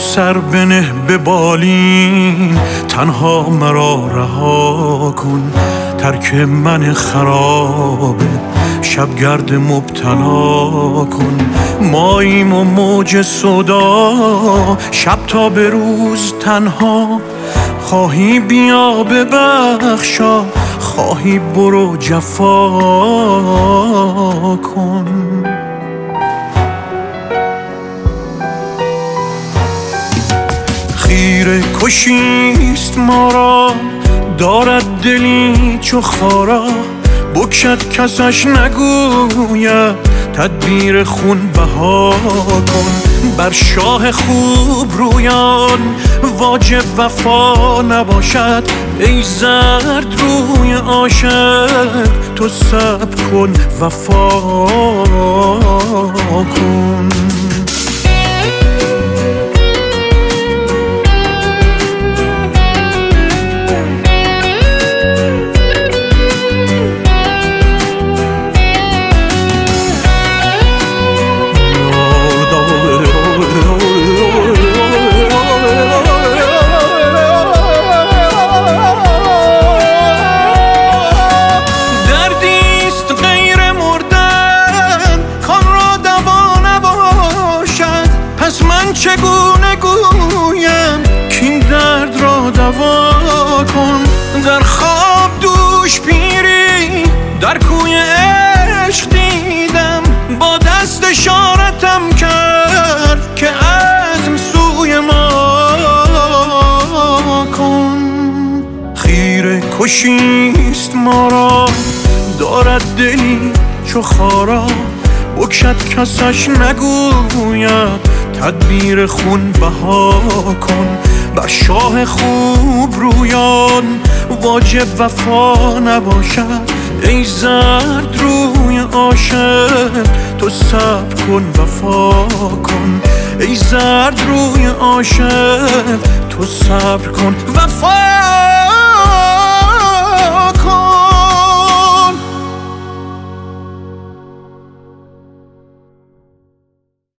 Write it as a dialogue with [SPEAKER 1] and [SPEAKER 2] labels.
[SPEAKER 1] سر بنه به بالین، تنها مرا رها کن. ترک من خرابه شبگرد مبتلا کن. ماییم و موج صدا، شب تا به روز تنها. خواهی بیا ببخشا، خواهی برو جفا کن. خیره کشیست ما را، دارد دلی چو خارا. بکشد کسش نگوید، تدبیر خون بها کن. بر شاه خوب رویان واجب وفا نباشد. ای زرد روی عاشق تو صبر کن وفا کن. چگونه گویم کین درد را دوا کن. در خواب دوش پیری در کوی عشق دیدم، با دست اشارتم کرد که عزم سوی ما کن. خیره کشیست ما را، دارد دلی چو خارا. بکشد کسش نگوید، تدبیر خون بها کن. بر شاه خوب رویان واجب وفا نباشد. ای زرد روی عاشق تو صبر کن وفا کن. ای زرد روی عاشق تو صبر کن وفا